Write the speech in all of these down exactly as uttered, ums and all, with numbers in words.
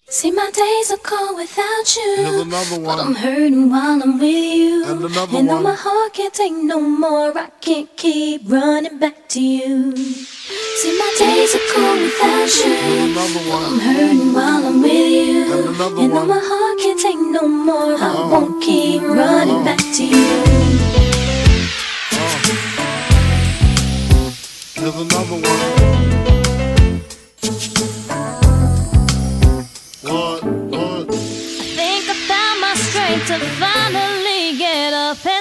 See, my days are cold without you. Here's another one. But I'm hurting while I'm with you. And another and though one. my heart can't take no more, I can't keep running back to you. See, my days are cold without you. Here's another But one. I'm hurting while I'm with you. And another and though one. my heart can't take no more, I Uh-huh. won't keep running Uh-huh. back to you. Here's another one. What? What? Think I found my strength to finally get up and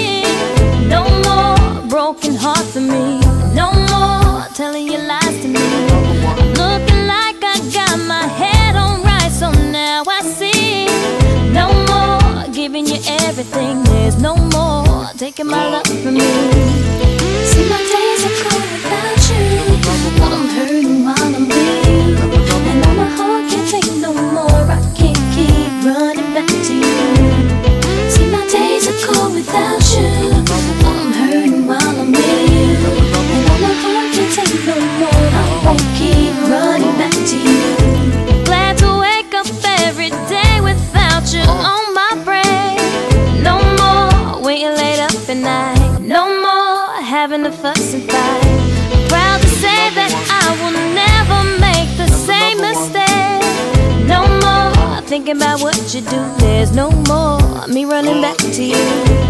leave. No more broken heart for me. No more telling your lies to me. I'm looking like I got my head on right, so now I see. No more giving you everything. There's no more taking my love from me. See, my days are cold without you, but I'm hurting while I'm with you. And though my heart can't take no more, I can't keep running back to you. See, my days are cold without you, but I'm hurting while I'm with you. And though my heart can't take no more, I won't keep running back to you. Glad to wake up every day without you on my brain. No more waiting late up at night. No more having to fuss and fight. I'm proud to say that I will never make the same mistake. No more thinking about what you do. There's no more me running back to you.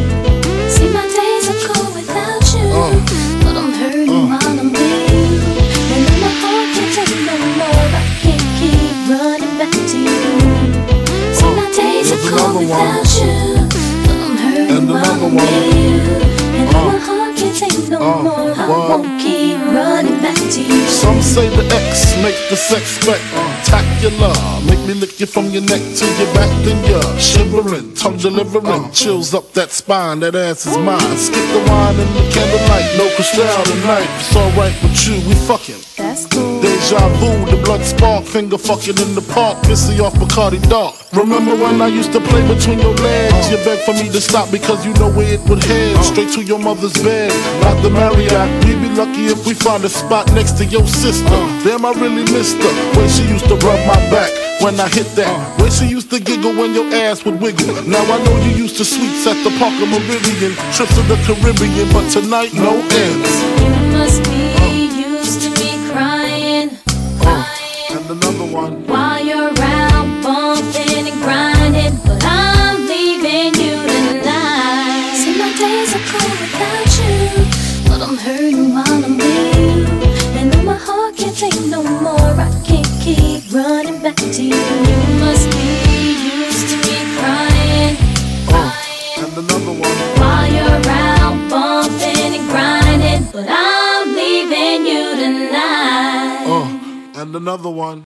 See, my days are cold without you, but I'm hurting while I'm with you. And though my heart can't take no more, I can't keep running back to you. See, my days are cold without you, but I'm hurting while I'm with you. And though my heart can't take no more, I won't keep running back to you. Some say the X make the sex spectacular. Make me lick you from your neck to your back, then you're shivering, tongue delivering, chills up that spine. That ass is mine. Skip the wine and the candlelight, no crystal tonight. It's alright with you, we fucking. That's cool. Deja vu, the blood spark, finger fucking in the park, pissy off Bacardi Dark. Remember when I used to play between your legs? You begged for me to stop because you know where it would head. Straight to your mother's bed, not the Marriott. We'd be lucky if we find a spot next to your sister. Damn, I really missed her. Way she used to rub my back when I hit that. Way she used to giggle when your ass would wiggle. Now I know you used to sweets at the Parker Meridian, trips to the Caribbean, but tonight no ends. You must be used to me crying, crying. And another one. While you're out bumping and grinding, but I'm leaving you tonight. See, my days are cold without you, but I'm hurting while I'm with you. And though my heart can't take no more, I can't keep running back to you. You must be used to me crying, crying. And another one. While you're out bumping and grinding, but I'm leaving you tonight. Uh, and another one.